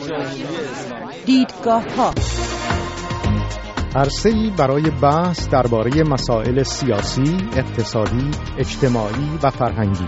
دیدگاه‌ها عرصه‌ای برای بحث درباره مسائل سیاسی، اقتصادی، اجتماعی و فرهنگی.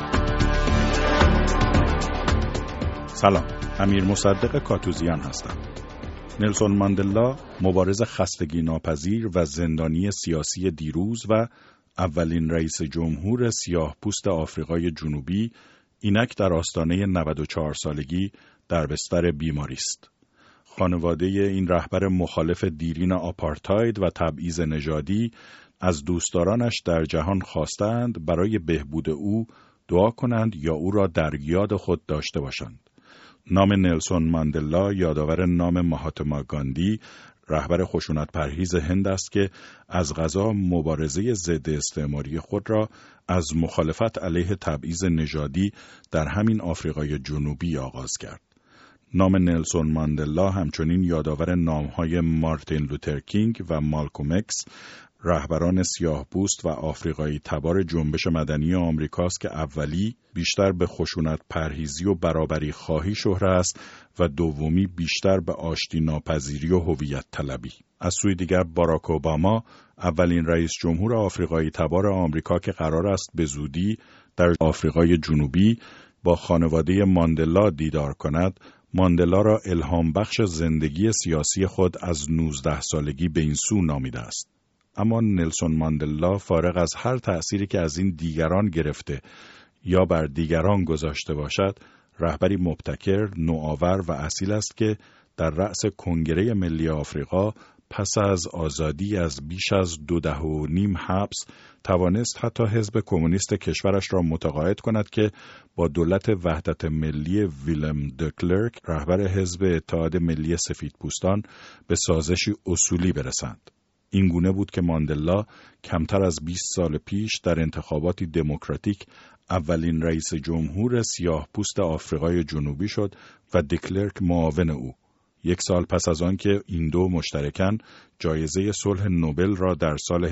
سلام، امیر مصدق کاتوزیان هستم. نلسون ماندلا، مبارز خستگی ناپذیر و زندانی سیاسی دیروز و اولین رئیس جمهور سیاه‌پوست آفریقای جنوبی، اینک در آستانه 94 سالگی در بستر بیماری است. خانواده این رهبر مخالف دیرین آپارتاید و تبعیض نژادی از دوستدارانش در جهان خواستند برای بهبود او دعا کنند یا او را در یاد خود داشته باشند. نام نلسون ماندلا یادآور نام مهاتما گاندی، رهبر خشونت پرهیز هند است که از قضا مبارزه ضد استعماری خود را از مخالفت علیه تبعیض نژادی در همین آفریقای جنوبی آغاز کرد. نام نلسون ماندلا همچنین یادآور نام‌های مارتین لوتر کینگ و مالکوم اکس، رهبران سیاه‌پوست و آفریقایی تبار جنبش مدنی آمریکاست که اولی بیشتر به خشونت پرهیزی و برابری خواهی شهره است و دومی بیشتر به آشتی ناپذیری و هویت طلبی. از سوی دیگر باراک اوباما، اولین رئیس جمهور آفریقایی تبار آمریکا که قرار است به زودی در آفریقای جنوبی با خانواده ماندلا دیدار کند، ماندلا را الهام بخش زندگی سیاسی خود از 19 سالگی به این سو نامیده است. اما نلسون ماندلا فارغ از هر تأثیری که از این دیگران گرفته یا بر دیگران گذاشته باشد، رهبری مبتکر، نوآور و اصیل است که در رأس کنگره ملی آفریقا پس از آزادی از بیش از 2 دهه و نیم حبس توانست حتی حزب کمونیست کشورش را متقاعد کند که با دولت وحدت ملی ویلم دکلرک، رهبر حزب اتحاد ملی سفیدپوستان، به سازشی اصولی برسند. این گونه بود که ماندلا کمتر از 20 سال پیش در انتخاباتی دموکراتیک اولین رئیس جمهور سیاه‌پوست آفریقای جنوبی شد و دکلرک معاون او. 1 سال پس از آن که این دو مشترکاً جایزه صلح نوبل را در سال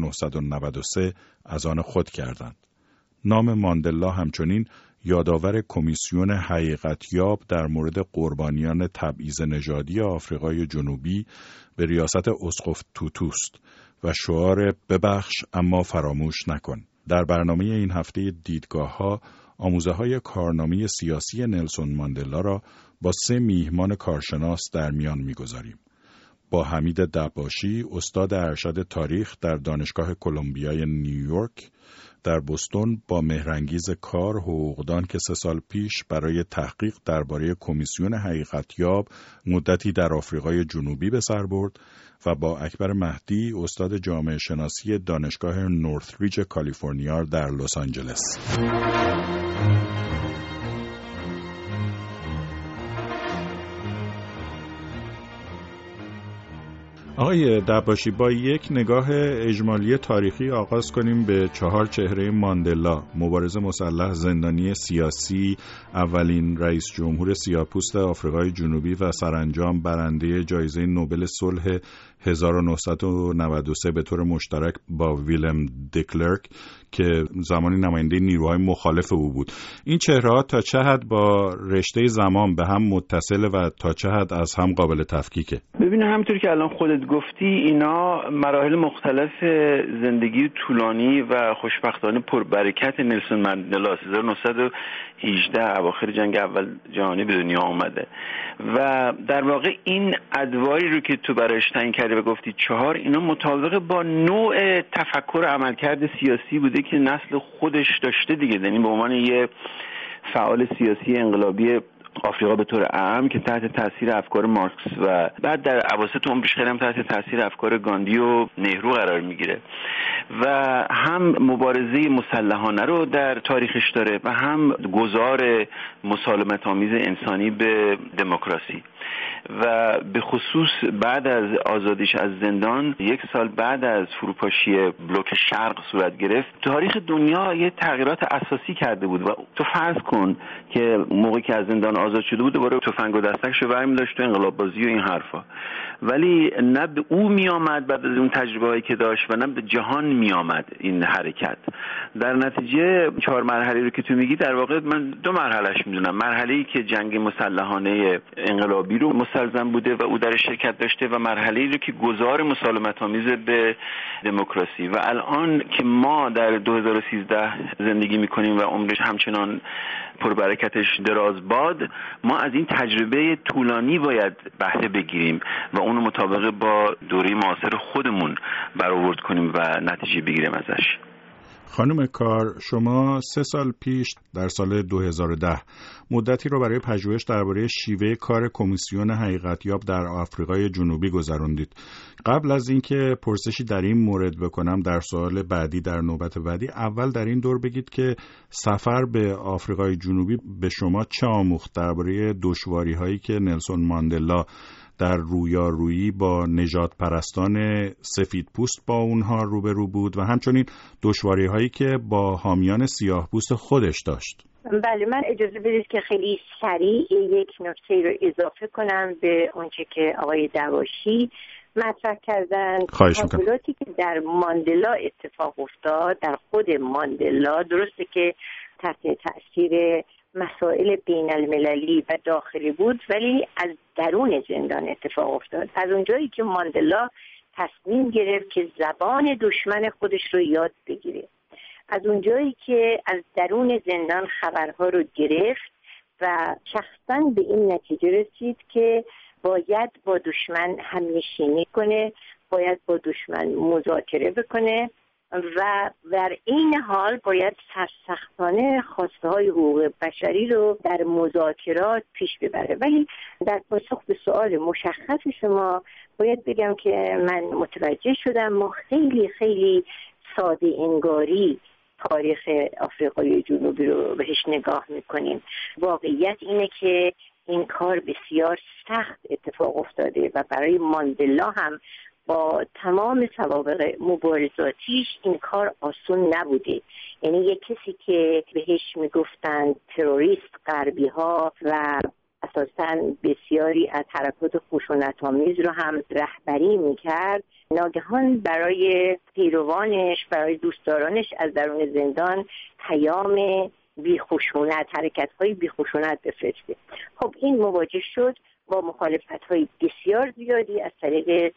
1993 از آن خود کردند. نام ماندلا همچنین یادآور کمیسیون حقیقتیاب در مورد قربانیان تبعیض نژادی آفریقای جنوبی به ریاست اسقف توتوست و شعار ببخش اما فراموش نکن. در برنامه این هفته دیدگاه‌ها آموزه‌های کارنامه سیاسی نلسون ماندلا را با 3 میهمان کارشناس در میان می‌گذاریم. با حمید دباشی، استاد ارشد تاریخ در دانشگاه کلمبیای نیویورک، در بوستون با مهرانگیز کار حقوقدان که 3 سال پیش برای تحقیق درباره کمیسیون حقیقتیاب مدتی در آفریقای جنوبی به سر برد، و با اکبر مهدی، استاد جامعه شناسی دانشگاه نورثریج کالیفرنیا در لس آنجلس. آقای دباشی، با یک نگاه اجمالی تاریخی آغاز کنیم به 4 چهره ماندلا، مبارز مسلح، زندانی سیاسی، اولین رئیس جمهور سیاه‌پوست آفریقای جنوبی و سرانجام برنده جایزه نوبل صلح 1993 به طور مشترک با ویلم دکلرک که زمانی نماینده نیروهای مخالف او بود. این چهره‌ها تا چه حد با رشته زمان به هم متصل و تا چه حد از هم قابل تفکیکه؟ ببین، همونطور که الان خودت گفتی، اینا مراحل مختلف زندگی طولانی و خوشبختانه پربرکت نلسون ماندلا 1918 اواخر جنگ اول جهانی به دنیا آمده و در واقع این ادواری رو که تو برایش تعیین کردی و گفتی 4، اینا مطابق با نوع تفکر عملکرد سیاسی بوده که نسل خودش داشته دیگه. یعنی به عنوان یه فعال سیاسی انقلابی آفریقا به طور عام که تحت تاثیر افکار مارکس و بعد در اواسط عمرش خیلی هم تحت تاثیر افکار گاندی و نهرو قرار میگیره و هم مبارزه مسلحانه رو در تاریخش داره و هم گذار مسالمت آمیز انسانی به دموکراسی. و به خصوص بعد از آزادیش از زندان 1 سال بعد از فروپاشی بلوک شرق صورت گرفت، تاریخ دنیا یه تغییرات اساسی کرده بود و تو فرض کن که موقعی که از زندان آزاد شده بود دوباره تفنگ و دستکشو برمی داشت و انقلاب بازی و این حرفا، ولی نه به او می آمد بعد از اون تجربه‌ای که داشت و نه به جهان می آمد این حرکت. در نتیجه 4 مرحله رو که تو میگی در واقع من 2 مرحلهش میدونم. مرحله‌ای که جنگ مسلحانه انقلابی رو مستلزم بوده و او در شرکت داشته و مرحله‌ای رو که گذار مسالمت‌آمیز به دموکراسی. و الان که ما در 2013 زندگی میکنیم و عمرش همچنان پربرکتش دراز باد، ما از این تجربه طولانی باید بهره بگیریم و اونو مطابق با دوره معاصر خودمون برآورد کنیم و نتیجه بگیریم ازش. خانم کار، شما 3 سال پیش در سال 2010 مدتی رو برای پژوهش درباره شیوه کار کمیسیون حقیقتیاب در آفریقای جنوبی گذروندید. قبل از اینکه پرسشی در این مورد بکنم در سوال بعدی در نوبت بعدی، اول در این دور بگید که سفر به آفریقای جنوبی به شما چه آموخت درباره دشواری‌هایی که نلسون ماندلا در رویارویی با نژاد پرستان سفید پوست با اونها روبرو بود و همچنین دشواری هایی که با حامیان سیاه پوست خودش داشت. بله، من اجازه بدید که خیلی سریع یک نکته رو اضافه کنم به اونچه که آقای دواشی مطرح کردن. تحولاتی که در ماندلا اتفاق افتاد، در خود ماندلا، درسته که تحت تأثیر مسائل بین المللی و داخلی بود، ولی از درون زندان اتفاق افتاد. از اونجایی که ماندلا تصمیم گرفت که زبان دشمن خودش رو یاد بگیره، از اونجایی که از درون زندان خبرها رو گرفت و شخصاً به این نتیجه رسید که باید با دشمن همنشینی کنه، باید با دشمن مذاکره بکنه و در این حال باید سرسختانه خواسته‌های حقوق بشری رو در مذاکرات پیش ببره. ولی در پاسخ به سوال مشخص شما باید بگم که من متوجه شدم ما خیلی خیلی ساده انگاری تاریخ آفریقای جنوبی رو بهش نگاه میکنیم. واقعیت اینه که این کار بسیار سخت اتفاق افتاده و برای ماندلا هم با تمام سوابق مبارزاتیش این کار آسون نبوده. یعنی یک کسی که بهش میگفتن تروریست غربی ها و اساساً بسیاری از حرکات خشونت‌آمیز رو هم رهبری میکرد، ناگهان برای پیروانش، برای دوستدارانش از درون زندان پیام بیخشونت، حرکت‌های بیخشونت بفرسته. خب این مواجه شد با مخالفت‌های بسیار زیادی از طریق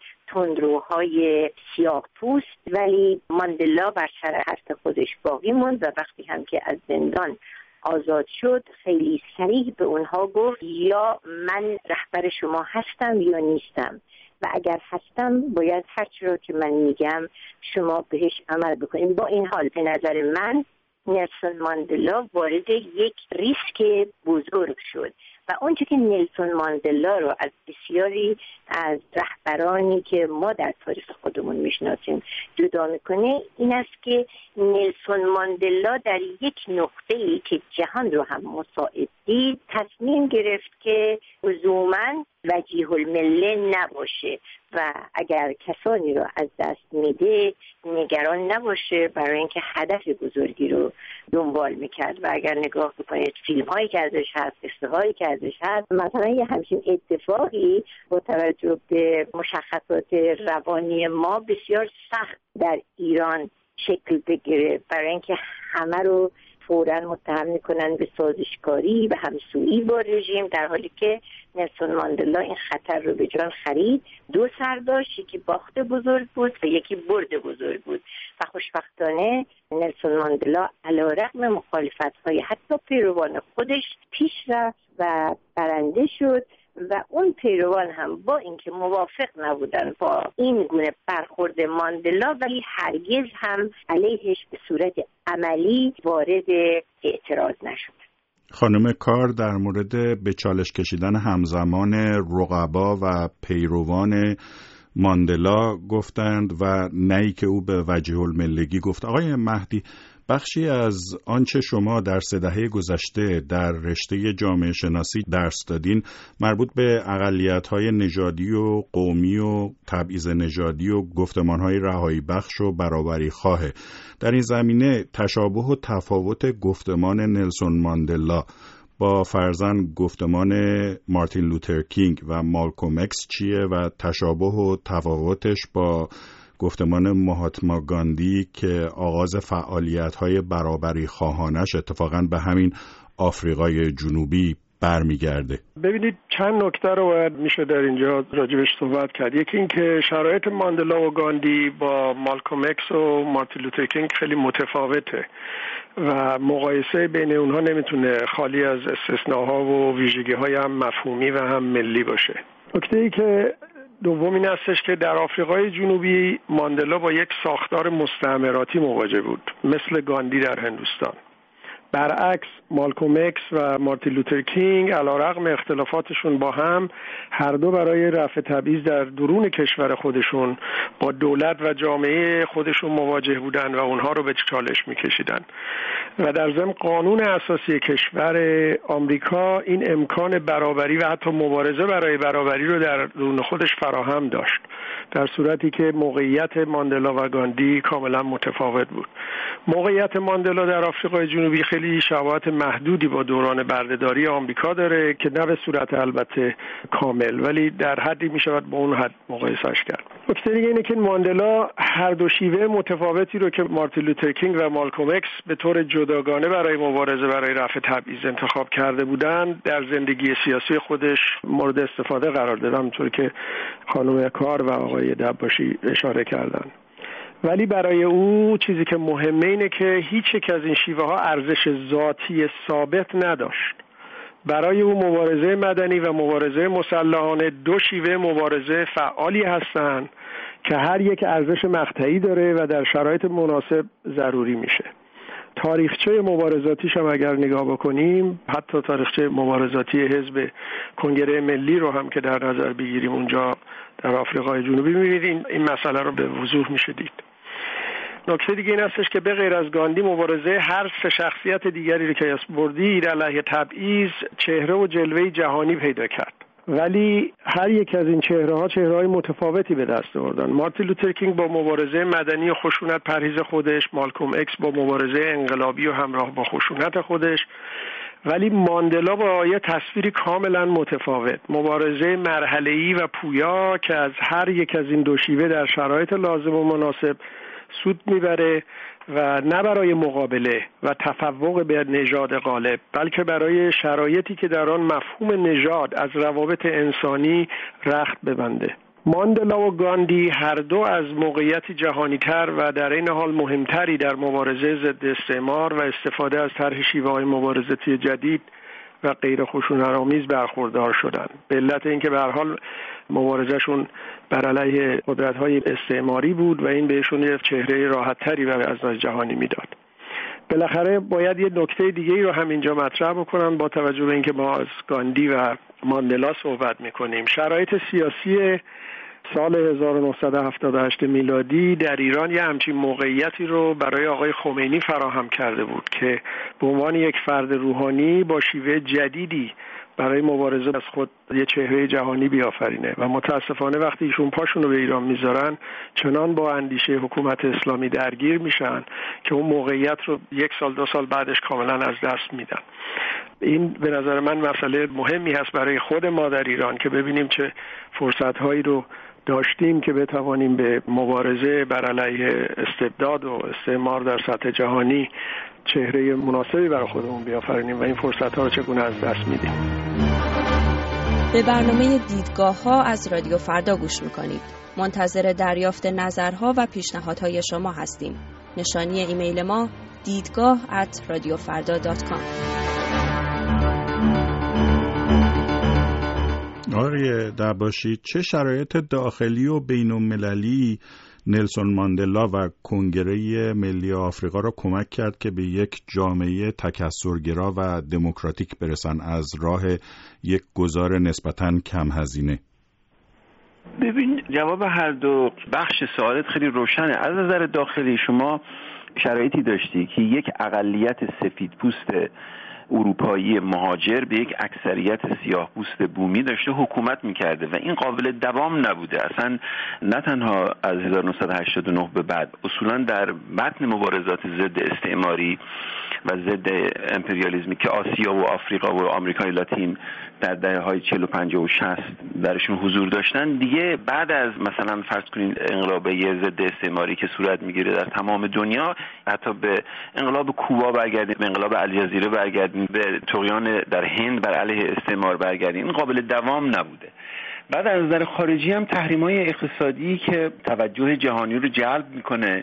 تندروهای سیاه پوست، ولی ماندلا بر سر حرف خودش باقی موند و وقتی هم که از زندان آزاد شد خیلی صریح به اونها گفت یا من رهبر شما هستم یا نیستم و اگر هستم باید هر چی رو که من میگم شما بهش عمل بکنیم. با این حال به نظر من نلسون ماندلا وارد یک ریسک بزرگ شد و اونچه که نلسون ماندلا رو از بسیاری از رهبرانی که ما در تاریخ خودمون میشناسیم جدا میکنه این است که نلسون ماندلا در یک نقطه‌ای که جهان رو هم مساعد دید تصمیم گرفت که لزوماً وجیه المله نباشه و اگر کسانی رو از دست میده نگران نباشه، برای اینکه هدف بزرگی رو دنبال میکرد. و اگر نگاه بکنید فیلم هایی که ازش هست، قصه هایی که ازش هست، مثلا یه همچین اتفاقی با توجه به مشخصات روانی ما بسیار سخت در ایران شکل بگیره، برای اینکه همه رو فوراً متهم میکنن به سازشکاری و همسویی با رژیم، در حالی که نلسون ماندلا این خطر رو به جان خرید. 2 سر داشت، یکی باخت بزرگ بود و یکی برد بزرگ بود و خوشبختانه نلسون ماندلا علیرغم مخالفت‌های حتی پیروان خودش پیش رفت و برنده شد و اون پیروان هم با اینکه موافق نبودن با این گونه برخورد ماندلا ولی هرگز هم علیهش به صورت عملی وارد اعتراض نشد. خانم کار در مورد به چالش کشیدن همزمان رقبا و پیروان ماندلا گفتند و نهی که او به وجه الملگی گفت. آقای مهدی، بخشی از آنچه شما در 3 دهه گذشته در رشته جامعه شناسی درس دادین مربوط به اقلیت‌های نژادی و قومی و تبعیض نژادی و گفتمان‌های رهایی بخش و برابری خواهه. در این زمینه تشابه و تفاوت گفتمان نلسون ماندلا با فرضاً گفتمان مارتین لوتر کینگ و مالکوم اکس چیه و تشابه و تفاوتش با گفتمان مهاتما گاندی که آغاز فعالیت‌های برابری خواهانش اتفاقاً به همین آفریقای جنوبی برمیگرده؟ ببینید چند نکته رو باید میشه در اینجا راجبش صحبت کرد. یکی این که شرایط ماندلا و گاندی با مالکوم اکس و مارتین لوتر کینگ خیلی متفاوته و مقایسه بین اونها نمیتونه خالی از استثناها و ویژگی‌های هم مفهومی و هم ملی باشه. نکته‌ای که دوم این هستش که در آفریقای جنوبی ماندلا با یک ساختار مستعمراتی مواجه بود، مثل گاندی در هندوستان. برعکس مالکوم اکس و مارتین لوتر کینگ علیرغم اختلافاتشون با هم هر دو برای رفع تبعیض در درون کشور خودشون با دولت و جامعه خودشون مواجه بودن و اونها رو به چالش میکشیدن و در ضمن قانون اساسی کشور آمریکا این امکان برابری و حتی مبارزه برای برابری رو در درون خودش فراهم داشت، در صورتی که موقعیت ماندلا و گاندی کاملا متفاوت بود. موقعیت ماندلا در آفریقای جنوبی خیلی شباهت محدودی با دوران بردهداری آمریکا داره که نه به صورت البته کامل، ولی در حدی میشود با اون حد مقایسهش کرد. نکته دیگه اینه که ماندلا هر دو شیوه متفاوتی رو که مارتین لوتر کینگ و مالکوم اکس به طور جداگانه برای مبارزه برای رفع تبعیض انتخاب کرده بودند در زندگی سیاسی خودش مورد استفاده قرار داد، همونطور که خانم کار و آقای دباشی اشاره کردن. ولی برای او چیزی که مهمه اینه که هیچ یک از این شیوه ها ارزش ذاتی ثابت نداشت. برای او مبارزه مدنی و مبارزه مسلحانه دو شیوه مبارزه فعالی هستند که هر یک ارزش مقطعی داره و در شرایط مناسب ضروری میشه. تاریخچه مبارزاتیش هم اگر نگاه بکنیم، حتی تاریخچه مبارزاتی حزب کنگره ملی رو هم که در نظر بگیریم اونجا در آفریقای جنوبی می‌بینید این مسئله رو به وضوح میشه دید. نکته دیگه این هستش که به غیر از گاندی مبارزه هر 3 شخصیت دیگری رو که اسپوردی علیه تبعیض چهره و جلوه جهانی پیدا کرد، ولی هر یک از این چهره‌های متفاوتی به دست آوردن. مارتین لوتر کینگ با مبارزه مدنی و خشونت پرهیز خودش، مالکوم اکس با مبارزه انقلابی و همراه با خشونت خودش، ولی ماندلا با یه تصویری کاملا متفاوت، مبارزه مرحله‌ای و پویا که از هر یک از این دو شیوه در شرایط لازم و مناسب سود میبره و نه برای مقابله و تفوق به نژاد غالب، بلکه برای شرایطی که در آن مفهوم نژاد از روابط انسانی رخت ببنده. ماندلا و گاندی هر دو از موقعیتی جهانی‌تر و در این حال مهمتری در مبارزه ضد استعمار و استفاده از طرح شیوه‌های مبارزاتی جدید و غیر خشونت‌آمیز برخوردار شدند، به علت اینکه به هر حال مبارزهشون بر علیه قدرت‌های استعماری بود و این بهشون یه چهره راحت‌تری برای از نظر جهانی میداد. بالاخره باید یه نکته دیگه‌ای رو هم اینجا مطرح بکنم با توجه به اینکه ما از گاندی و ماندلا صحبت می‌کنیم. شرایط سیاسی سال 1978 میلادی در ایران یه همچین موقعیتی رو برای آقای خمینی فراهم کرده بود که به عنوان یک فرد روحانی با شیوه جدیدی برای مبارزه از خود یه چهره جهانی بیافرینه و متاسفانه وقتی ایشون پاشون رو به ایران میذارن چنان با اندیشه حکومت اسلامی درگیر میشن که اون موقعیت رو 1 سال 2 سال بعدش کاملا از دست میدن. این به نظر من مسئله مهمی هست برای خود ما در ایران که ببینیم چه فرصت‌هایی رو داشتیم که بتوانیم به مبارزه بر علیه استبداد و استعمار در سطح جهانی چهره مناسبی برای خودمون بیافرینیم و این فرصت‌ها رو چگونه از دست میدیم. به برنامه دیدگاه‌ها از رادیو فردا گوش میکنید. منتظر دریافت نظرها و پیشنهادهای شما هستیم. نشانی ایمیل ما دیدگاه@radiofarda.com. آقای دباشی، چه شرایط داخلی و بین‌المللی نلسون ماندلا و کنگره ملی آفریقا را کمک کرد که به یک جامعه تکثرگرا و دموکراتیک برسن از راه یک گذار نسبتاً کم هزینه؟ ببین، جواب هر دو بخش سوالت خیلی روشنه. از نظر داخلی شما شرایطی داشتی که یک اقلیت سفیدپوست اروپایی مهاجر به یک اکثریت سیاه‌پوست بومی داشته حکومت می‌کرده و این قابل دوام نبوده. اصلا نه تنها از 1989 به بعد، اصولاً در متن مبارزات ضد استعماری و ضد امپریالیسمی که آسیا و آفریقا و آمریکای لاتین در دهه‌های 40 و 50 و 60 درشون حضور داشتن، دیگه بعد از مثلا فرض کنید انقلاب ضد استعماری که صورت می‌گیره در تمام دنیا، حتی به انقلاب کوبا برگردیم، به انقلاب الجزیره برگردیم، به طغیان در هند بر علیه استعمار برگردیم، این قابل دوام نبوده. بعد از نظر خارجی هم تحریم‌های اقتصادی که توجه جهانی رو جلب می‌کنه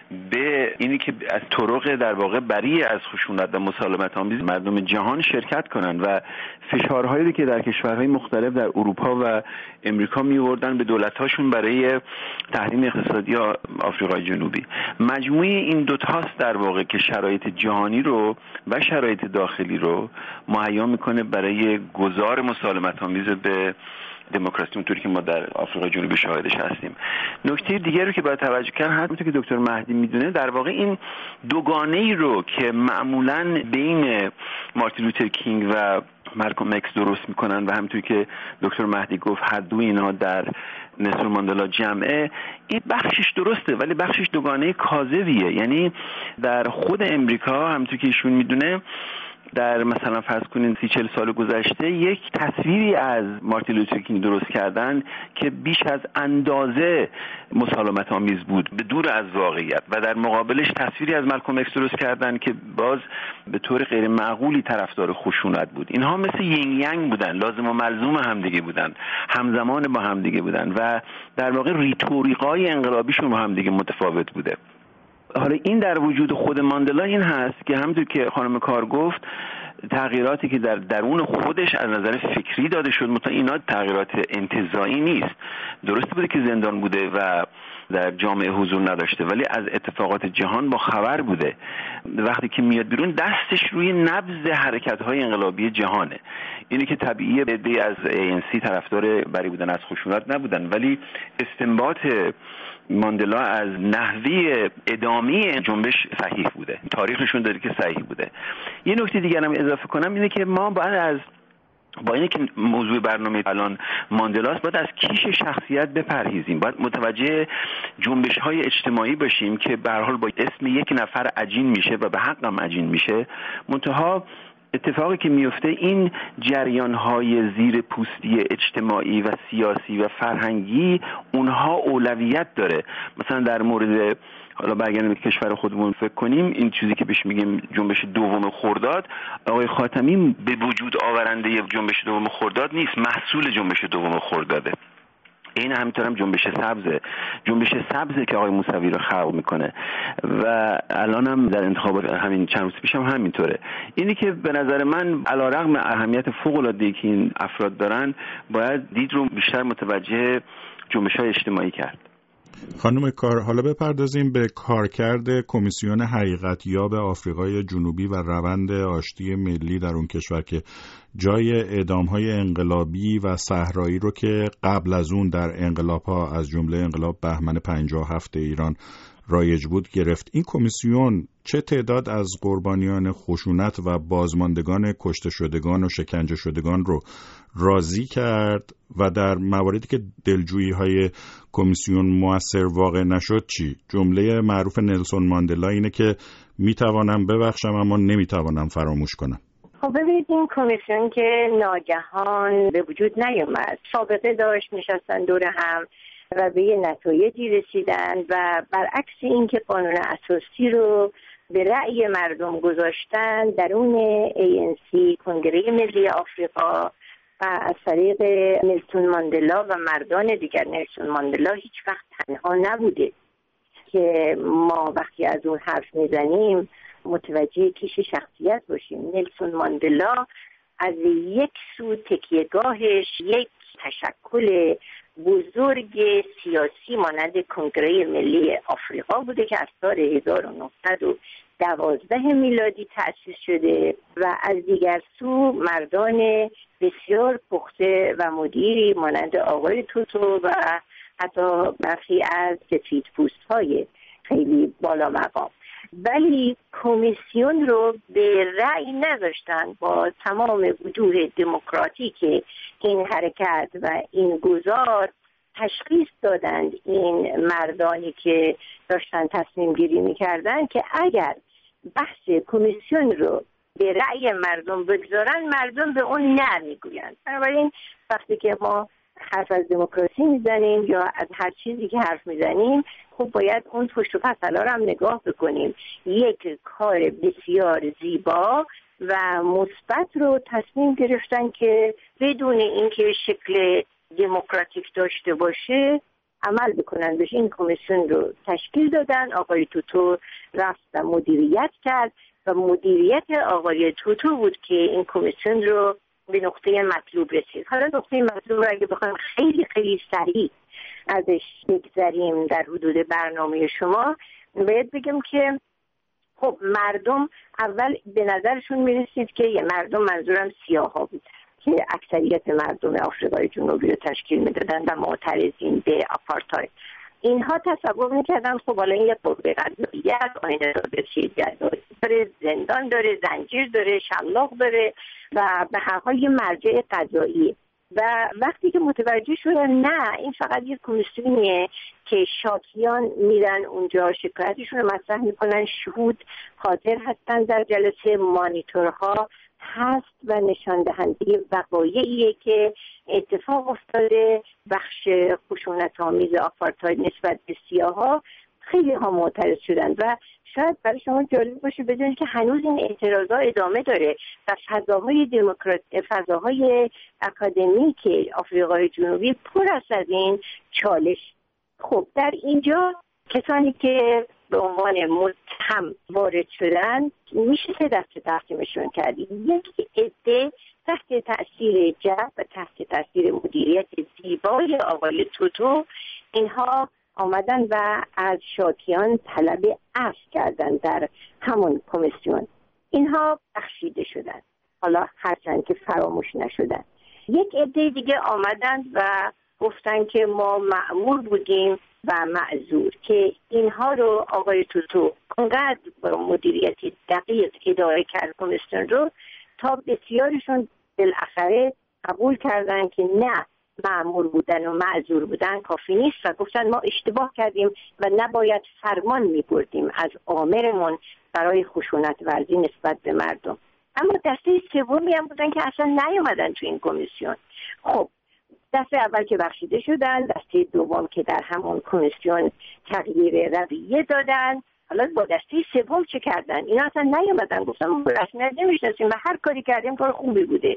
به اینی که از طرق در واقع بری از خشونت و مسالمت آمیز مردم جهان شرکت کنن و فشارهایی که در کشورهای مختلف در اروپا و امریکا می‌آوردن به دولت‌هاشون برای تحریم اقتصادی آفریقای جنوبی. مجموعه این دو تاست در واقع که شرایط جهانی رو و شرایط داخلی رو مهیا می‌کنه برای گذار مسالمت آمیز به دموکراسی اونطوری که ما در آفریقای جنوبی شاهدش هستیم. نکته دیگری رو که باید توجه کرد، همونطور که دکتر مهدی میدونه، در واقع این دوگانه‌ای رو که معمولاً بین مارتین لوتر کینگ و مالکوم اکس درست میکنن و همونطوری که دکتر مهدی گفت هر دو اینا در نلسون ماندلا جمعه، این بخشش درسته ولی بخشش دوگانه کاذبیه. یعنی در خود امریکا همونطوری که ایشون میدونه، در مثلا فرض کنین 30-40 سال گذشته یک تصویری از مارتین لوتر کینگ درست کردن که بیش از اندازه مسالمت آمیز بود، به دور از واقعیت، و در مقابلش تصویری از مالکوم اکس درست کردن که باز به طور غیر معقولی طرفدار خشونت بود. اینها مثل یین یانگ بودن، لازم و ملزوم همدیگه بودن، همزمان با همدیگه بودن و در واقع ریتوریکای انقلابیشون با همدیگه متفاوت بوده. حالا این در وجود خود ماندلا این هست که همونطور که خانم کار گفت، تغییراتی که در درون خودش از نظر فکری داده شد، مثلا اینا تغییرات انتزاعی نیست. درسته بوده که زندان بوده و در جامعه حضور نداشته، ولی از اتفاقات جهان با خبر بوده. وقتی که میاد بیرون دستش روی نبض حرکت‌های انقلابی جهانه. اینی که طبیعیه عده‌ای از ANC طرفدار بری بودن از خشونت نبودن، ولی استنباط ماندلا از نحوه ادامه جنبش صحیح بوده. تاریخ نشون داده که صحیح بوده. یه نکته دیگر هم اضافه کنم اینه که ما با اینه که موضوع برنامه الان ماندلاست، باید از کیش شخصیت بپرهیزیم. باید متوجه جنبش‌های اجتماعی باشیم که به هر حال با اسم یک نفر عجین میشه و به حق هم عجین میشه. منتها اتفاقی که میفته، این جریان‌های زیر پوستی اجتماعی و سیاسی و فرهنگی اونها اولویت داره. مثلا در مورد حالا برگردیم به کشور خودمون فکر کنیم، این چیزی که بهش میگیم جنبش دوم خرداد، آقای خاتمی به وجود آورنده جنبش دوم خرداد نیست، محصول جنبش دوم خرداده. این همینطور هم جنبش سبزه که آقای موسوی رو خلق میکنه و الان هم در انتخابات همین چند روز پیش هم همینطوره. اینی که به نظر من علیرغم اهمیت فوق‌العاده‌ای که این افراد دارن، باید دید رو بیشتر متوجه جنبش‌های اجتماعی کرد. خانم کار، حالا بپردازیم به کارکرد کمیسیون حقیقتیاب آفریقای جنوبی و روند آشتی ملی در اون کشور که جای اعدام‌های انقلابی و صحرایی رو که قبل از اون در انقلاب‌ها از جمله انقلاب بهمن 57 ایران رایج بود گرفت. این کمیسیون چه تعداد از قربانیان خشونت و بازماندگان کشته شدگان و شکنجه شدگان رو راضی کرد و در مواردی که دلجویی‌های کمیسیون موثر واقع نشد چی؟ جمله معروف نلسون ماندلا اینه که میتوانم ببخشم اما نمیتوانم فراموش کنم. خب ببینید، این کمیسیون که ناگهان به وجود نیامد، سابقه داشت، نشستن دور هم و به یه نتایجی رسیدن و برعکس این که قانون اساسی رو به رأی مردم گذاشتن، درون ANC کنگره ملی آفریقا و از طریق نلسون ماندلا و مردان دیگر، نلسون ماندلا هیچ وقت تنها نبوده که ما وقتی از اون حرف میزنیم متوجه کیش شخصیت باشیم. نلسون ماندلا از یک سو تکیهگاهش یک تشکل بزرگ سیاسی مانند کنگره ملی آفریقا بوده که از سال 1912 میلادی تأسیس شده و از دیگر سو مردان بسیار پخته و مدیری مانند آقای توتو و حتی برخی از سفیدپوست‌های خیلی بالا مقام. ولی کمیسیون رو به رأی نذاشتن. با تمام وجوه دموکراتیک این حرکت و این گذار تشخیص دادند این مردانی که داشتن تصمیم گیری میکردن که اگر بحث کمیسیون رو به رأی مردم بگذارن، مردم به اون نه میگویند. بنابراین وقتی که ما حرف از دموکراسی میزنیم یا از هر چیزی که حرف میزنیم، خب باید اون پشت و پس‌ها رو هم نگاه بکنیم. یک کار بسیار زیبا و مثبت رو تصمیم گرفتن که بدون اینکه شکل دموکراتیک داشته باشه عمل بکنن بهش. این کمیسیون رو تشکیل دادن، آقای توتو رفت و مدیریت کرد و مدیریت آقای توتو بود که این کمیسیون رو به نقطه مطلوب رسید. حالا نقطه مطلوب رو اگه بخوایم خیلی خیلی سریع ازش بگذریم در حدود برنامه شما، باید بگم که خب مردم اول به نظرشون میرسید که مردم، منظورم سیاها بود که اکثریت مردم آفریقای جنوبی رو تشکیل میدادن و معترضین به آپارتاید، اینها تصور میکردن خب حالا این یک قوه قضاییه است، آینه داره، زندان داره، زنجیر داره، شلاق داره و به هر حال یه مرجع قضایی. و وقتی که متوجه شدن نه، این فقط یک کمیسیونیه که شاکیان میرن اونجا شکایتشون رو مطرح میکنن، شهود حاضر هستن در جلسه، مانیتورها هست و نشان دهنده وقایعیه که اتفاق افتاده، بخش خشونت‌آمیز آپارتاید نسبت به سیاها، خیلی ها معترض شدن. و شاید برای شما جالب باشه بدونید که هنوز این اعتراضات ادامه داره و فضاهای اکادمیک آفریقای جنوبی پر است از این چالش. خب در اینجا کسانی که به عنوان متهم وارد شدن میشه سه دسته تقسیمشون کرد. یکی عده تحت تاثیر جبر و تحت تاثیر مدیریت زیبای آقای توتو، اینها آمدن و از شاکیان طلب عفو کردن در همون کمیسیون. اینها بخشیده شدن، حالا هرچند که فراموش نشدن. یک عده دیگه آمدن و گفتن که ما مأمور بودیم و معذور، که اینها رو آقای توتو انقدر با مدیریت دقیق اداره کرد کمیسیون رو تا بسیارشون بالاخره قبول کردن که نه، مأمور بودن و معذور بودن کافی نیست و گفتن ما اشتباه کردیم و نباید فرمان می‌بردیم از آمرمون برای خشونت ورزی نسبت به مردم. اما دسته سومی هم بودن که اصلا نیومدن تو این کمیسیون. خب دسته اول که بخشیده شدن، دسته دوم که در همون کمیسیون تغییر رویه دادن. حالا با دسته سوم چه کردن؟ اینا اصلا نیومدن، گفتن ما رسمیت نمیشناسیم و هر کاری کردیم کار خوبی بوده.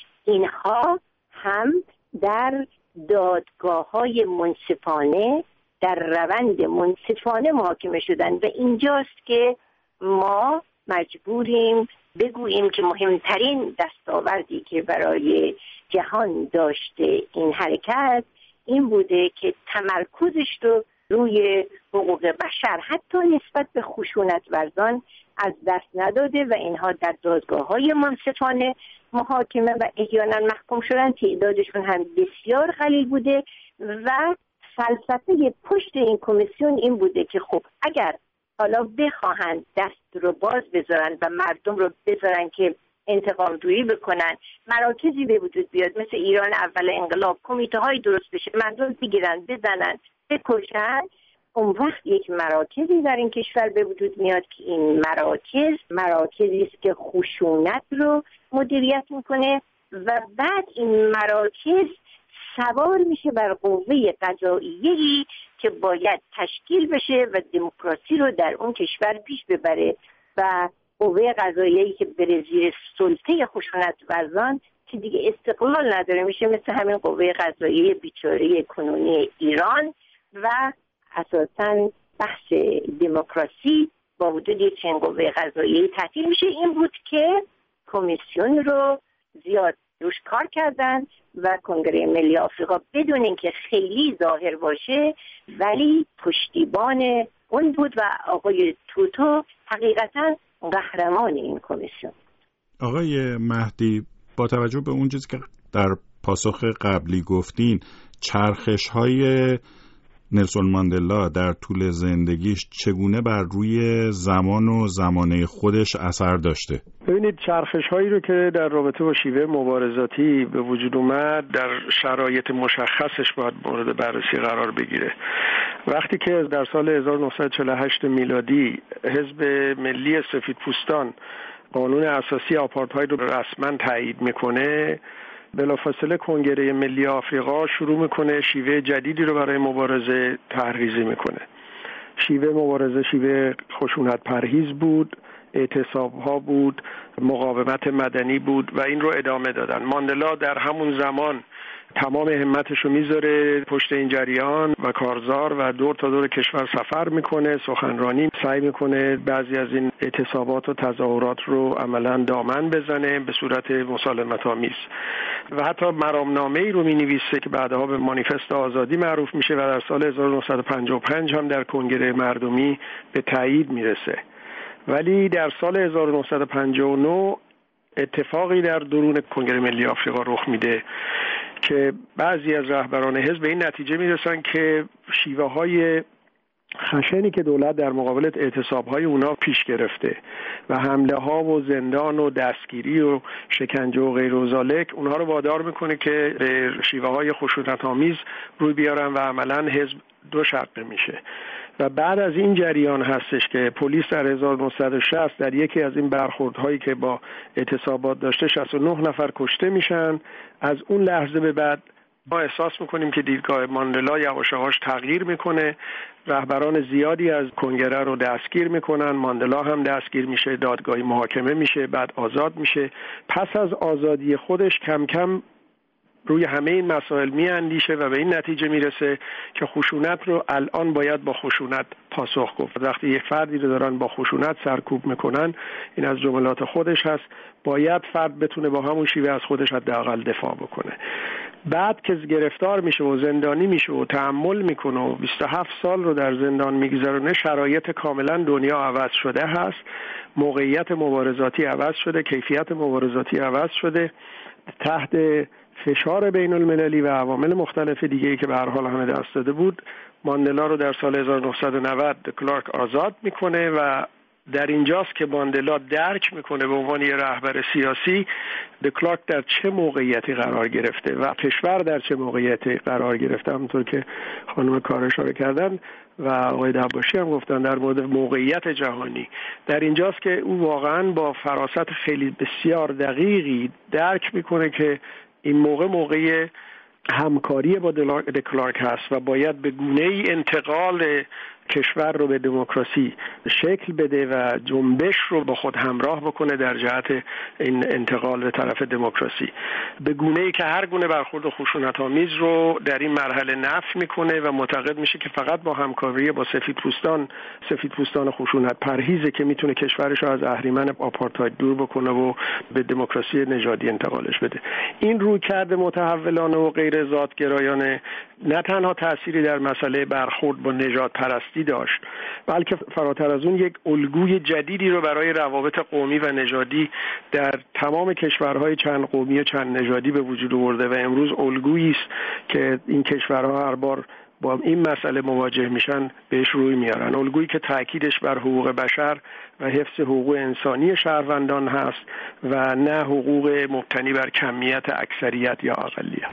اینها هم در دادگاه‌های منصفانه، در روند منصفانه محاکمه شدن و اینجاست که ما مجبوریم بگوییم که مهمترین دستاوردی که برای جهان داشته این حرکت این بوده که تمرکزش رو روی حقوق بشر حتی نسبت به خشونت ورزان از دست نداده و اینها در دادگاه‌های منصفانه محاکمه و احیانا محکوم شدن. تعدادشون هم بسیار قلیل بوده و فلسفه پشت این کمیسیون این بوده که خب اگر حالا بخواهند دست رو باز بذارن و مردم رو بذارن که انتقام جویی بکنن، مراکزی به وجود بیاد مثل ایران اول انقلاب، کمیته های درست بشه، مردم بگیرن، بزنن، بکشن، اون وقت یک مراکزی در این کشور به وجود میاد که این مراکزی است که خشونت رو مدیریت میکنه و بعد این مراکز سوار میشه بر قوه قضاییه‌ای که باید تشکیل بشه و دموکراسی رو در اون کشور پیش ببره و قوه قضاییه‌ای که بره زیر سلطه خشونت ورزان که دیگه استقلال نداره، میشه مثل همین قوه قضاییه بیچاره کنونی ایران و اساساً بحث دموکراسی با وجود یک چنین قوه قضاییه تعطیل میشه. این بود که کمیسیون رو زیاد روش کار کردن و کنگره ملی آفریقا بدون اینکه خیلی ظاهر باشه ولی پشتیبان اون بود و آقای توتو حقیقتاً قهرمان این کمیسیون. آقای مهدی، با توجه به اون چیزی که در پاسخ قبلی گفتین، چرخش‌های نلسون ماندلا در طول زندگیش چگونه بر روی زمان و زمانه خودش اثر داشته؟ ببینید چرخش هایی رو که در رابطه با شیوه مبارزاتی به وجود اومد در شرایط مشخصش باید مورد بررسی قرار بگیره. وقتی که در سال 1948 میلادی حزب ملی سفیدپوستان قانون اساسی آپارتاید رو رسما تایید میکنه، بلافاصله کنگره ملی آفریقا شروع میکنه شیوه جدیدی رو برای مبارزه طرحریزی میکنه. شیوه مبارزه شیوه خشونت پرهیز بود، اعتصاب‌ها بود، مقاومت مدنی بود و این رو ادامه دادن. ماندلا در همون زمان تمام همتش رو میذاره پشت این جریان و کارزار و دور تا دور کشور سفر میکنه، سخنرانی سعی میکنه بعضی از این اعتصابات و تظاهرات رو عملاً دامن بزنه به صورت مسالمت آمیز و حتی مرامنامه‌ای رو مینویسه که بعدها به مانیفست آزادی معروف میشه و در سال 1955 هم در کنگره مردمی به تایید میرسه. ولی در سال 1959 اتفاقی در درون کنگره ملی آفریقا رخ میده که بعضی از رهبران حزب به این نتیجه میرسن که شیوه‌های خشنی که دولت در مقابل اعتصاب‌های اونا پیش گرفته و حمله‌ها و زندان و دستگیری و شکنجه و غیر و ذالک اونها رو وادار میکنه که به شیوه‌های خشونت‌آمیز روی بیارن و عملاً حزب دو شقه میشه. و بعد از این جریان هستش که پلیس در 1960 در یکی از این برخوردهایی که با اعتصابات داشته 69 نفر کشته میشن. از اون لحظه به بعد ما احساس میکنیم که دیدگاه ماندلا یواش یواش تغییر میکنه. رهبران زیادی از کنگره رو دستگیر میکنن، ماندلا هم دستگیر میشه، دادگاهی محاکمه میشه، بعد آزاد میشه. پس از آزادی خودش کم کم روی همه این مسائل میاندیشه و به این نتیجه میرسه که خشونت رو الان باید با خشونت پاسخ گفت. وقتی یک فردی رو دارن با خشونت سرکوب میکنن، این از جملات خودش هست، باید فرد بتونه با همون شیوه از خودش حداقل دفاع بکنه. بعد که گرفتار میشه و زندانی میشه و تحمل میکنه و 27 سال رو در زندان میگذرونه، شرایط کاملا دنیا عوض شده هست، موقعیت مبارزاتی عوض شده، کیفیت مبارزاتی عوض شده، تحت فشار بین المللی و عوامل مختلف دیگه‌ای که به هر حال همه دست داده بود. ماندلا رو در سال 1990 دکلارک آزاد میکنه و در اینجاست که ماندلا درک میکنه به عنوان یه رهبر سیاسی دکلارک در چه موقعیتی قرار گرفته و کشور در چه موقعیتی قرار گرفته. همونطور که خانم کار اشاره کردن و آقای دباشی هم گفتن در مورد موقعیت جهانی، در اینجاست که او واقعا با فراست خیلی بسیار دقیقی درک میکنه که این موقع همکاری با دکلارک هست و باید به گونه‌ای انتقال کشور رو به دموکراسی شکل بده و جنبش رو با خود همراه بکنه در جهت این انتقال به طرف دموکراسی، به گونه‌ای که هر گونه برخورد خشونت‌آمیز رو در این مرحله نفی میکنه و معتقد میشه که فقط با همکاری با سفیدپوستان خشونت پرهیزه که میتونه کشورش رو از اهریمن آپارتاید دور بکنه و به دموکراسی نژادی انتقالش بده. این رویکرد متحولانه و غیر ذات‌گرایانه نه تنها تأثیری در مسئله برخورد با نژاد پرستی داشت، بلکه فراتر از اون یک الگوی جدیدی رو برای روابط قومی و نژادی در تمام کشورهای چند قومی و چند نژادی به وجود آورده و امروز الگویی است که این کشورها هر بار با این مسئله مواجه میشن بهش روی میارن. الگویی که تأکیدش بر حقوق بشر و حفظ حقوق انسانی شهروندان هست و نه حقوق مبتنی بر کمیت اکثریت یا اقلیت.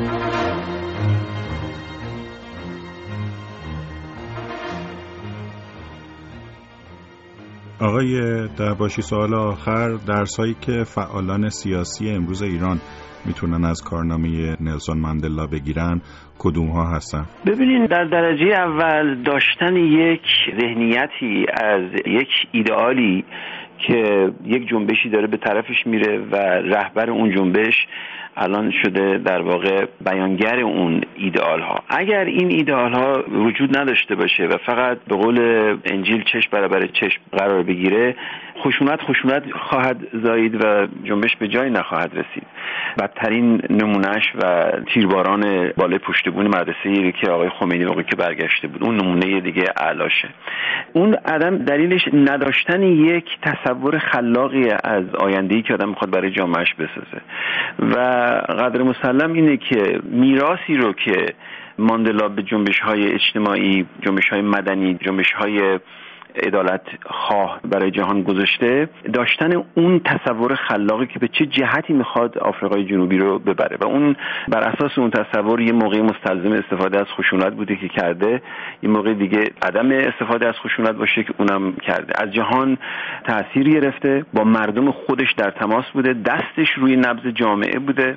آقای دباشی، سوال آخر، درسایی که فعالان سیاسی امروز ایران میتونن از کارنامه نلسون ماندلا بگیرن کدوم ها هستن؟ ببینین، در درجه اول داشتن یک ذهنیتی از یک ایدئالی که یک جنبشی داره به طرفش میره و رهبر اون جنبش الان شده در واقع بیانگر اون ایدئال ها. اگر این ایدئال ها وجود نداشته باشه و فقط به قول انجیل چشم برابر چشم قرار بگیره، خشونت خواهد زایید و جنبش به جایی نخواهد رسید. بدترین نمونهش و تیرباران بالای پشتبون مدرسه‌ای که آقای خمینی موقعی که برگشته بود، اون نمونه دیگه اعلاشه. اون عدم دلیلش نداشتن یک تصور خلاقی از آینده‌ای که آدم میخواد برای جامعهش بسازه و قدر مسلم اینه که میراثی رو که ماندلا به جنبش‌های اجتماعی، جنبش‌های مدنی، جنبش‌های عدالت خواه برای جهان گذاشته، داشتن اون تصور خلاقی که به چه جهتی میخواد آفریقای جنوبی رو ببره و اون بر اساس اون تصور یه موقع مستلزم استفاده از خشونت بوده که کرده، یه موقع دیگه عدم استفاده از خشونت باشه که اونم کرده. از جهان تأثیر گرفته، با مردم خودش در تماس بوده، دستش روی نبض جامعه بوده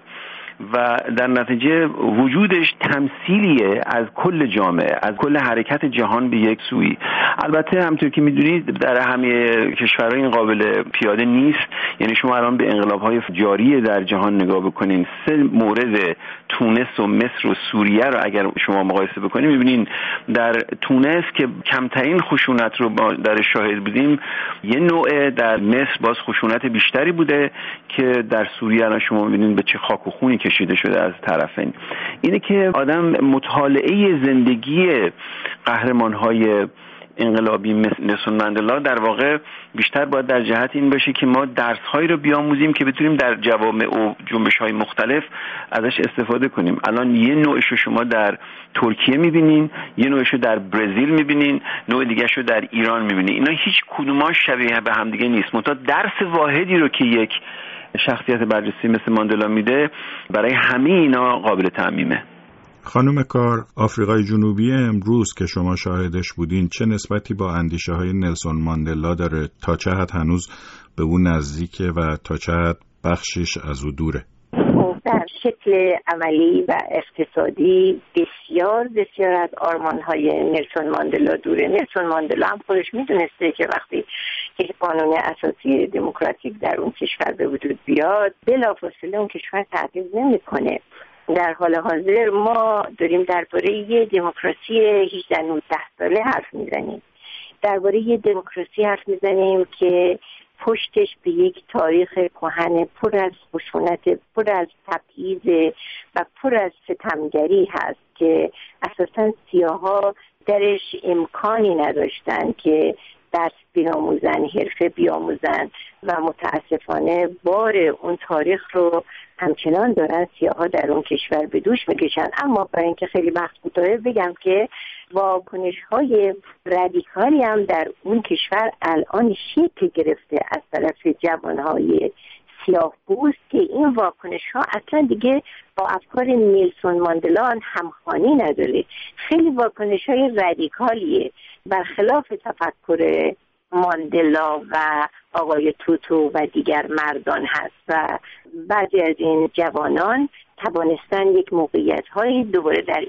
و در نتیجه وجودش تمثیلیه از کل جامعه، از کل حرکت جهان به یک سوی. البته همونطور که میدونید در همه کشورها این قابل پیاده نیست. یعنی شما الان به انقلاب‌های جاری در جهان نگاه بکنین، 3 مورد تونس و مصر و سوریه رو اگر شما مقایسه بکنید میبینین در تونس که کمترین خشونت رو در شاهد بودیم، یه نوع در مصر باز خشونت بیشتری بوده که در سوریه الان شما میبینین به چه خاک و خونی کشیده شده از طرفین. اینه که آدم مطالعه زندگی قهرمان‌های انقلابی نلسون ماندلا در واقع بیشتر باید در جهت این باشه که ما درس‌هایی رو بیاموزیم که بتونیم در جوامع و جنبش‌های مختلف ازش استفاده کنیم. الان یه نوعش رو شما در ترکیه می‌بینین، یه نوعش رو در برزیل می‌بینین، نوع دیگه‌ش رو در ایران می‌بینین. اینا هیچ کدوماش شبیه به هم دیگه نیست. منتها درس واحدی رو که یک شخصیت برجسته مثل ماندلا میده برای همه اینا قابل تعمیمه. خانم کار، آفریقای جنوبی امروز که شما شاهدش بودین چه نسبتی با اندیشه های نلسون ماندلا داره؟ تا چه حد هنوز به اون نزدیکه و تا چه حد بخشش از او دوره؟ در شکل عملی و اقتصادی بسیار بسیار از آرمان‌های نلسون ماندلا دوره. نلسون ماندلا هم خودش میدونسته که وقتی که قانون اساسی دموکراتیک در اون کشور به وجود بیاد بلافاصله اون کشور تغییر نمی‌کنه. در حال حاضر ما داریم درباره یه دموکراسی 18-19 ساله حرف میزنیم، درباره یه دموکراسی حرف میزنیم که پشتش به یک تاریخ کهن پر از خشونت، پر از تبعیض و پر از ستمگری هست که اساساً سیاها درش امکانی نداشتن که درس بیاموزن، حرفه بیاموزن و متاسفانه بار اون تاریخ رو همچنان دارن سیاها در اون کشور به دوش میکشن. اما برای اینکه خیلی وقت کوتاه بگم که واکنش‌های رادیکالی هم در اون کشور الان شکل گرفته از طرف جوانهای سیاه‌پوست که این واکنش‌ها اصلا دیگه با افکار نلسون ماندلا همخوانی نداره. خیلی واکنش‌های رادیکالیه، برخلاف تفکر ماندلا و آقای توتو و دیگر مردان هست و بعضی از این جوانان توانستن یک موقعیت‌های دوباره در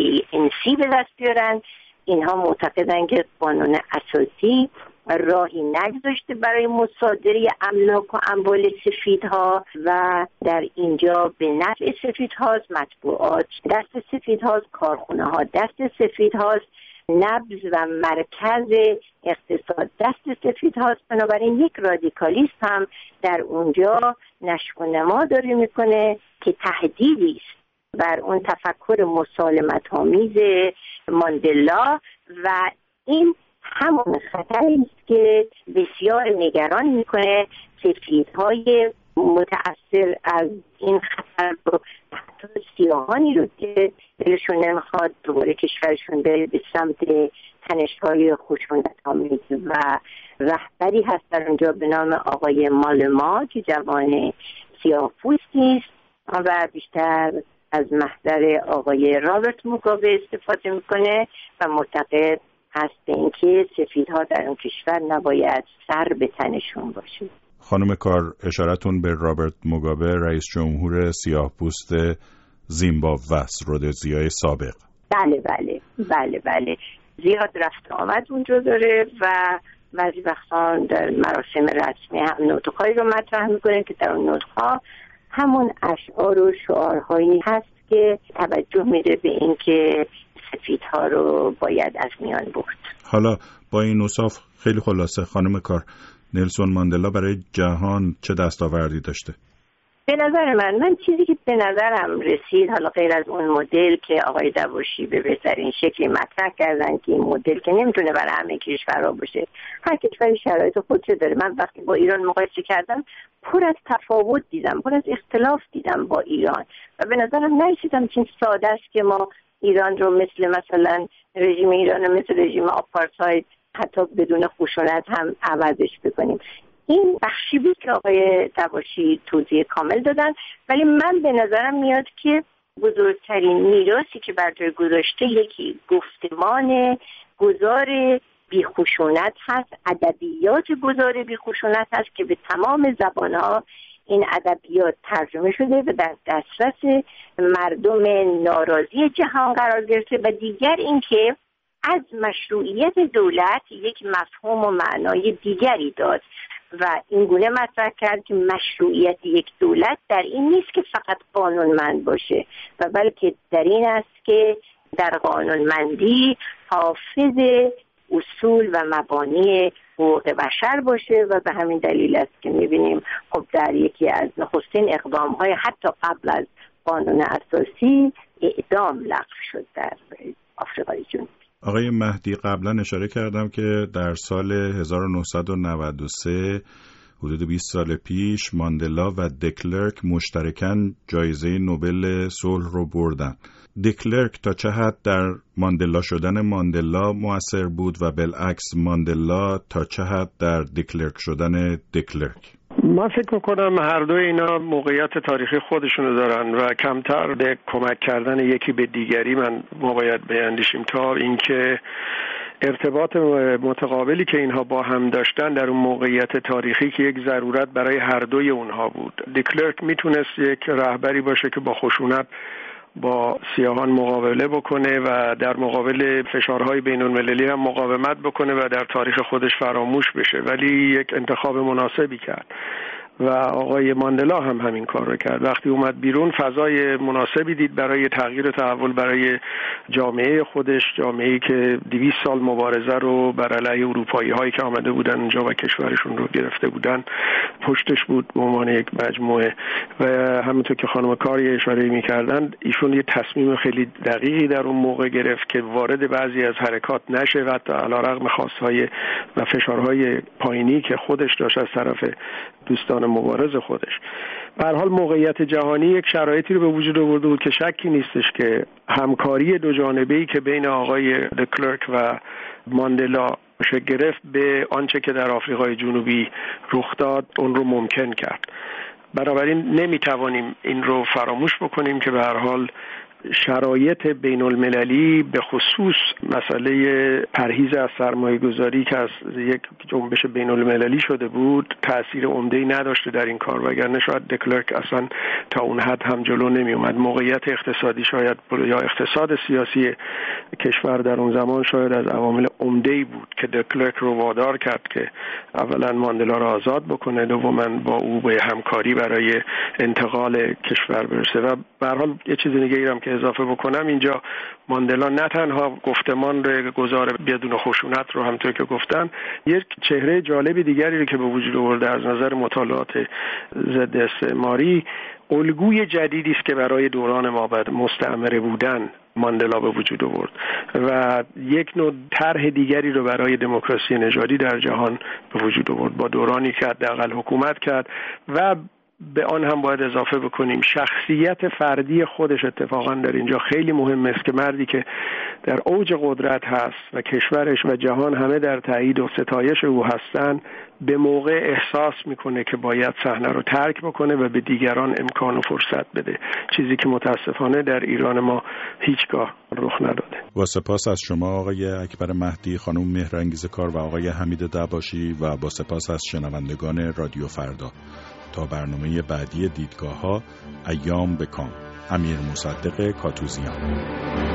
ANC به دست بیارن. اینها معتقدن که قانون اساسی راهی نگذاشته برای مصادره املاک و اموال سفیدها و در اینجا به نفع سفیدهاست، مطبوعات دست سفیدهاست، کارخونه ها دست سفیدهاست، نبض و مرکز اقتصاد دست سفیدهاست. بنابراین یک رادیکالیست هم در اونجا نشو و نما داره میکنه که تهدیدی است بر اون تفکر مسالمت‌آمیز ماندلا و این همون خطری است که بسیار نگران میکنه سفیدهای متأثر از این خطر رو، حتی سیاهانی رو که دلشون نمیخواد دوباره کشورشون بره به سمت تنش‌های خشونت‌آمیز و رهبری هست در اونجا به نام آقای مالما که جوان سیاه‌پوستی است و بیشتر از محضر آقای رابرت موگابه استفاده میکنه و معتقد هست به اینکه سفیدها در اون کشور نباید سر به تنشون باشه. خانم کار، اشارتون به رابرت موگابه رئیس جمهور سیاه‌پوست زیمبابوه است، رودزیای سابق. بله زیاد رفت آمد اونجا داره و بعضی وقتا در مراسم رسمی هم نطق‌هایی رو مطرح میکنه که در اون نطق‌ها همون اشعار و شعارهایی هست که توجه میده به اینکه سفیدها رو باید از میان برد. حالا با این اوصاف خیلی خلاصه خانم کار، نلسون ماندلا برای جهان چه دستاوردی داشته؟ به نظر من چیزی که به نظرم رسید، حالا غیر از اون مدل که آقای داوشی به بهترین شکلی مطرح کردن که این مدل که نمیتونه برای همه کشورها باشه، هر کشوری شرایط خودش داره. من وقتی با ایران مقایسه کردم پر از تفاوت دیدم، پر از اختلاف دیدم با ایران و به نظرم نرسیدم چون ساده است که ما ایران رو مثلا رژیم ایران رو مثل رژیم آپارتاید حتی بدون خشونت هم عوضش بکنیم. این بخشی بود که آقای طباشی توضیح کامل دادن، ولی من به نظرم میاد که بزرگترین میراثی که بر جای گذاشته یکی گفتمان گذار بیخشونت هست، ادبیات گذار بیخشونت هست که به تمام زبانها این ادبیات ترجمه شده و در دسترس مردم ناراضی جهان قرار گرفته. و دیگر اینکه از مشروعیت دولت یک مفهوم و معنای دیگری داد و اینگونه مطرح کرد که مشروعیت یک دولت در این نیست که فقط قانونمند باشه و بلکه در این است که در قانونمندی حافظ اصول و مبانی حقوق بشر باشه و به همین دلیل است که می‌بینیم خب در یکی از نخستین اقدام‌های حتی قبل از قانون اساسی اعدام لغو شد در آفریقای جنوبی. آقای مهدی، قبلا اشاره کردم که در سال 1993 حدود 20 سال پیش ماندلا و دکلرک مشترکاً جایزه نوبل صلح رو بردن. دکلرک تا چه حد در ماندلا شدن ماندلا مؤثر بود و بالعکس ماندلا تا چه حد در دکلرک شدن دکلرک؟ من فکر میکنم هر دو اینا موقعیت تاریخی خودشونو دارن و کمتر به کمک کردن یکی به دیگری ما باید بیاندیشیم تا اینکه ارتباط متقابلی که اینها با هم داشتن در اون موقعیت تاریخی که یک ضرورت برای هر دوی اونها بود. دکلرک میتونست یک رهبری باشه که با خشونت با سیاهان مقابله بکنه و در مقابل فشارهای بین المللی هم مقاومت بکنه و در تاریخ خودش فراموش بشه، ولی یک انتخاب مناسبی کرد و آقای ماندلا هم همین کار رو کرد. وقتی اومد بیرون فضای مناسبی دید برای تغییر و تحول برای جامعه خودش، جامعه‌ای که 200 سال مبارزه رو بر علیه اروپایی هایی که آمده بودن اونجا و کشورشون رو گرفته بودن پشتش بود به عنوان یک مجموعه. و همونطور که خانم کاری اشاره می‌کردن ایشون یه تصمیم خیلی دقیقی در اون موقع گرفت که وارد بعضی از حرکات نشه و حتی علیرغم خواست‌های و فشارهای پایینی که خودش داشت از طرف دوستان مبارز خودش. به هر حال موقعیت جهانی یک شرایطی رو به وجود آورده بود که شکی نیستش که همکاری دو جانبه‌ای که بین آقای دکلرک و ماندلا شکل گرفت به آنچه که در آفریقای جنوبی رخ داد اون رو ممکن کرد. بنابراین نمیتوانیم این رو فراموش بکنیم که به هر حال شرایط بین المللی به خصوص مسئله پرهیز از سرمایه گذاری که از یک جنبش بین المللی شده بود تأثیر عمده‌ای نداشته در این کار، وگرنه شاید دکلرک اصلا تا اون حد هم جلو نمی اومد. موقعیت اقتصادی شاید یا اقتصاد سیاسی کشور در اون زمان شاید از عوامل عمده‌ای بود که دکلرک رو وادار کرد که اولا ماندلا را آزاد بکنه، دوما با او به همکاری برای انتقال کشور برسه. و به هر حال یه چیز دیگه هم که اضافه بکنم، اینجا ماندلا نه تنها گفتمان رو گذار بدون خشونت رو همونطور که گفتن، یک چهره جالب دیگری رو که به وجود آورده از نظر مطالعات ضد استعماری، الگوی جدیدی است که برای دوران مابعد مستعمره بودن ماندلا به وجود آورد و یک نوع طرح دیگری رو برای دموکراسی نژادی در جهان به وجود آورد با دورانی که حداقل حکومت کرد. و به آن هم باید اضافه بکنیم شخصیت فردی خودش اتفاقا در اینجا خیلی مهم است که مردی که در اوج قدرت هست و کشورش و جهان همه در تایید و ستایش او هستن به موقع احساس میکنه که باید صحنه رو ترک بکنه و به دیگران امکان و فرصت بده، چیزی که متاسفانه در ایران ما هیچگاه رخ نداده. با سپاس از شما آقای اکبر مهدی، خانم مهرانگیز کار و آقای حمید دباشی و با سپاس از شنوندگان رادیو فردا. تا برنامه بعدی دیدگاه‌ها، ایام به کام. امیر مصدق کاتوزیان.